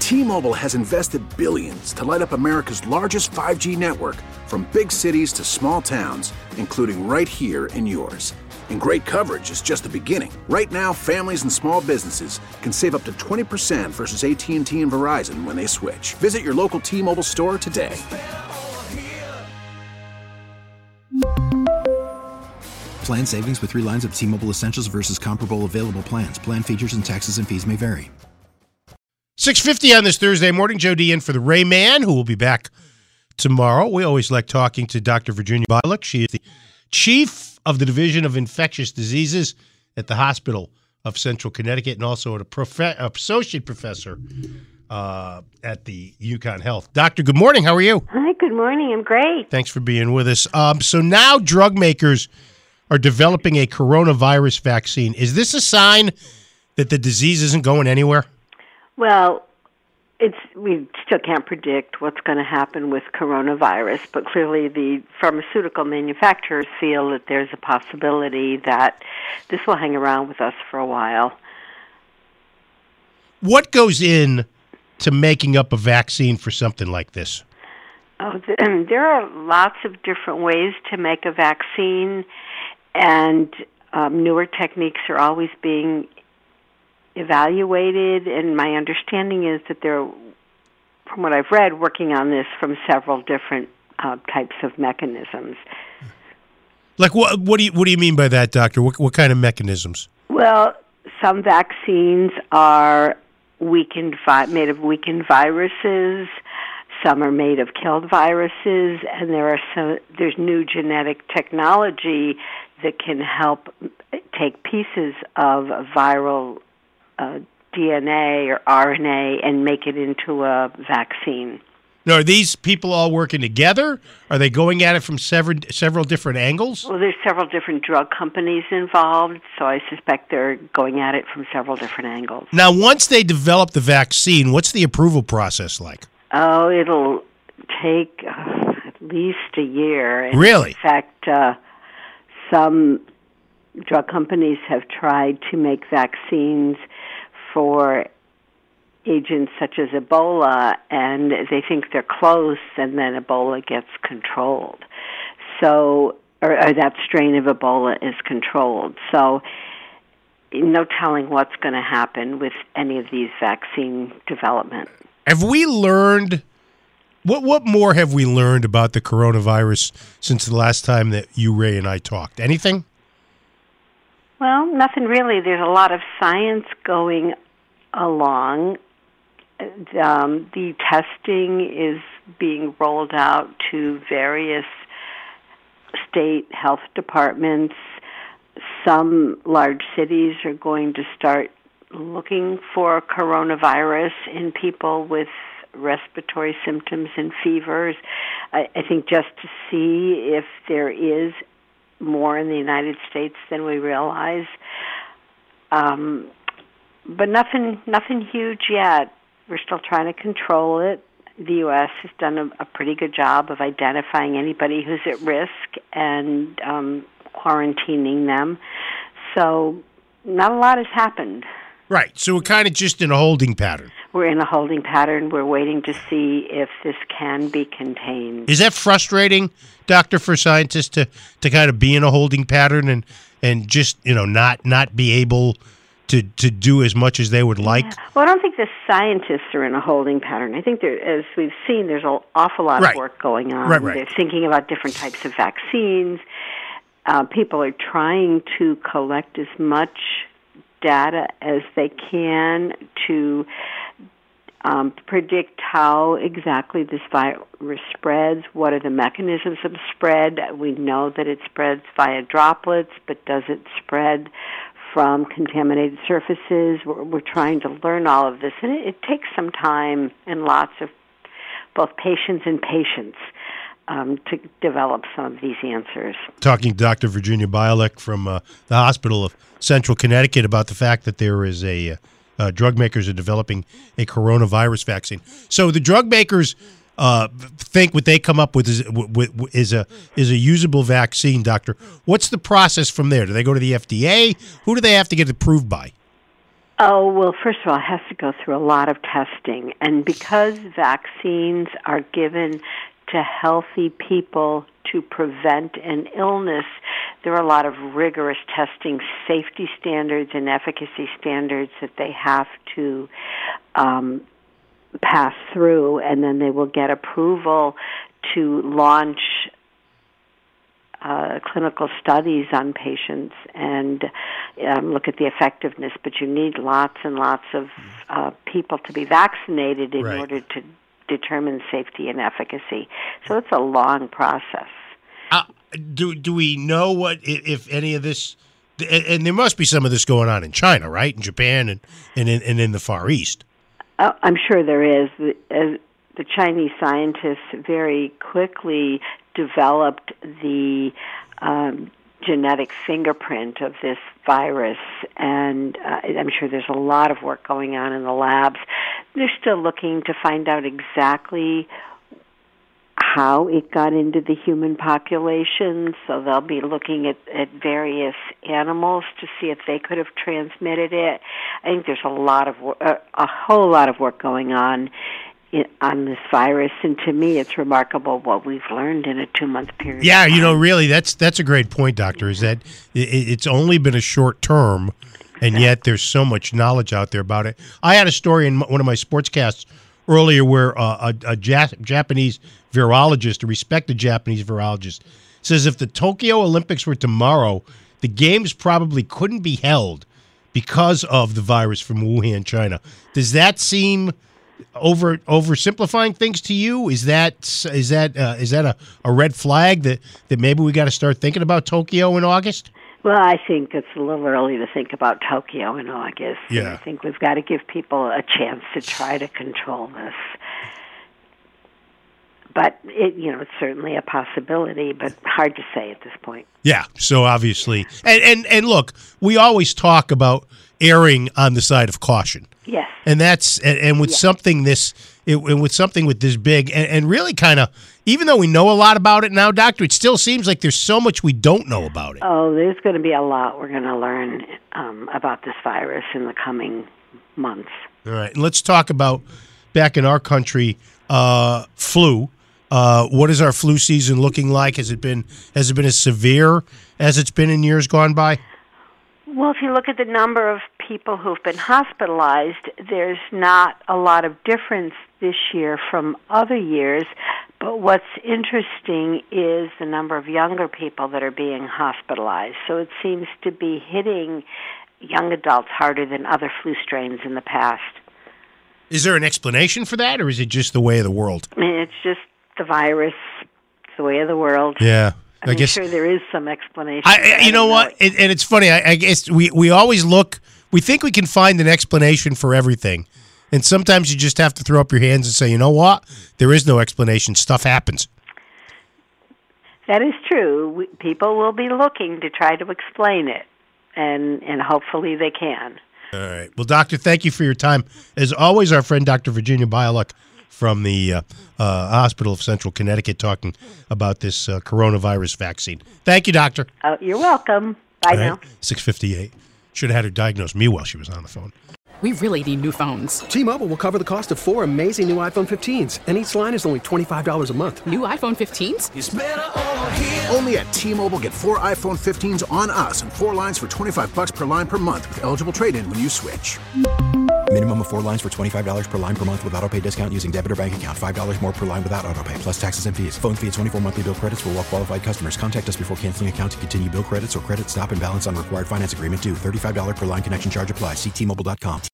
T-Mobile has invested billions to light up America's largest 5G network, from big cities to small towns, including right here in yours. And great coverage is just the beginning. Right now, families and small businesses can save up to 20% versus AT&T and Verizon when they switch. Visit your local T-Mobile store today. Plan savings with 3 lines of T-Mobile Essentials versus comparable available plans. Plan features and taxes and fees may vary. 6:50 on this Thursday morning. Joe D in for the Ray Man, who will be back tomorrow. We always like talking to Dr. Virginia Bialik. She is the chief of the Division of Infectious Diseases at the Hospital of Central Connecticut, and also an associate professor at the UConn Health. Doctor, good morning. How are you? Hi, good morning. I'm great. Thanks for being with us. So now drug makers are developing a coronavirus vaccine. Is this a sign that the disease isn't going anywhere? Well, we still can't predict what's going to happen with coronavirus, but clearly the pharmaceutical manufacturers feel that there's a possibility that this will hang around with us for a while. What goes in to making up a vaccine for something like this? Oh, there are lots of different ways to make a vaccine, and newer techniques are always being evaluated, and my understanding is that they're, from what I've read, working on this from several different types of mechanisms. Like what do you mean by that, Doctor? What kind of mechanisms? Well, some vaccines are made of weakened viruses. Some are made of killed viruses, and there's new genetic technology that can help take pieces of viral DNA or RNA and make it into a vaccine. Now, are these people all working together? Are they going at it from several different angles? Well, there's several different drug companies involved, so I suspect they're going at it from several different angles. Now, once they develop the vaccine, what's the approval process like? Oh, it'll take at least a year. And really? In fact, some drug companies have tried to make vaccines for agents such as Ebola, and they think they're close, and then Ebola gets controlled. So, or that strain of Ebola is controlled. So, no telling what's going to happen with any of these vaccine development. Have we learned, what more have we learned about the coronavirus since the last time that you, Ray, and I talked? Anything? Well, nothing really. There's a lot of science going along. The testing is being rolled out to various state health departments. Some large cities are going to start looking for coronavirus in people with respiratory symptoms and fevers. I think just to see if there is more in the United States than we realize. But nothing huge yet. We're still trying to control it. The U.S. has done a pretty good job of identifying anybody who's at risk and quarantining them. So not a lot has happened. Right. So we're kind of just in a holding pattern. We're in a holding pattern. We're waiting to see if this can be contained. Is that frustrating, Doctor, for scientists to kind of be in a holding pattern and just, not be able to do as much as they would like? Yeah. Well, I don't think the scientists are in a holding pattern. I think as we've seen, there's an awful lot of work going on. Right. They're thinking about different types of vaccines. People are trying to collect as much data as they can to predict how exactly this virus spreads, what are the mechanisms of spread. We know that it spreads via droplets, but does it spread from contaminated surfaces? We're trying to learn all of this, and it takes some time and lots of both patience and patience to develop some of these answers. Talking to Dr. Virginia Bialik from the Hospital of Central Connecticut about the fact that there is drug makers are developing a coronavirus vaccine. So the drug makers think what they come up with is a usable vaccine, Doctor. What's the process from there? Do they go to the FDA? Who do they have to get approved by? Oh, well, first of all, it has to go through a lot of testing. And because vaccines are given to healthy people to prevent an illness, there are a lot of rigorous testing, safety standards and efficacy standards that they have to pass through, and then they will get approval to launch clinical studies on patients and look at the effectiveness. But you need lots and lots of people to be vaccinated in order to determine safety and efficacy. So it's a long process. Do we know what, if any of this, and there must be some of this going on in China, right? In Japan and in the Far East. I'm sure there is. The Chinese scientists very quickly developed the genetic fingerprint of this virus, and I'm sure there's a lot of work going on in the labs. They're still looking to find out exactly how it got into the human population, so they'll be looking at various animals to see if they could have transmitted it. I think there's a whole lot of work going on this virus, and to me it's remarkable what we've learned in a 2-month period. Yeah, really, that's a great point, Doctor, is that it's only been a short term, and yet there's so much knowledge out there about it. I had a story in one of my sportscasts earlier where a Japanese virologist, a respected Japanese virologist, says if the Tokyo Olympics were tomorrow, the games probably couldn't be held because of the virus from Wuhan, China. Does that seem oversimplifying things to you? Is that a red flag that maybe we got to start thinking about Tokyo in August? Well, I think it's a little early to think about Tokyo in August. Yeah. I think we've got to give people a chance to try to control this. But it's certainly a possibility, but hard to say at this point. Yeah. So obviously, and look, we always talk about erring on the side of caution. Yes. And that's with something with something with this big and really kind of, even though we know a lot about it now, Doctor, it still seems like there's so much we don't know about it. Oh, there's going to be a lot we're going to learn about this virus in the coming months. All right. And let's talk about, back in our country, flu. What is our flu season looking like? Has it been as severe as it's been in years gone by? Well, if you look at the number of people who've been hospitalized, there's not a lot of difference this year from other years. But what's interesting is the number of younger people that are being hospitalized. So it seems to be hitting young adults harder than other flu strains in the past. Is there an explanation for that, or is it just the way of the world? I mean, it's just the virus. It's the way of the world. Yeah. I'm sure there is some explanation. You know what? And it's funny. I guess we always look. We think we can find an explanation for everything, and sometimes you just have to throw up your hands and say, you know what? There is no explanation. Stuff happens. That is true. People will be looking to try to explain it, and hopefully they can. All right. Well, Doctor, thank you for your time. As always, our friend Dr. Virginia Bialuk from the Hospital of Central Connecticut talking about this coronavirus vaccine. Thank you, Doctor. Oh, you're welcome. Bye now. 6:58. Should have had her diagnose me while she was on the phone. We really need new phones. T-Mobile will cover the cost of 4 amazing new iPhone 15s, and each line is only $25 a month. New iPhone 15s? It's better over here. Only at T-Mobile, get 4 iPhone 15s on us and 4 lines for $25 per line per month with eligible trade-in when you switch. Minimum of 4 lines for $25 per line per month with autopay discount using debit or bank account. $5 more per line without autopay, plus taxes and fees. Phone fee at 24 monthly bill credits for well-qualified customers. Contact us before canceling account to continue bill credits or credit stop and balance on required finance agreement due. $35 per line connection charge applies. See T-Mobile.com.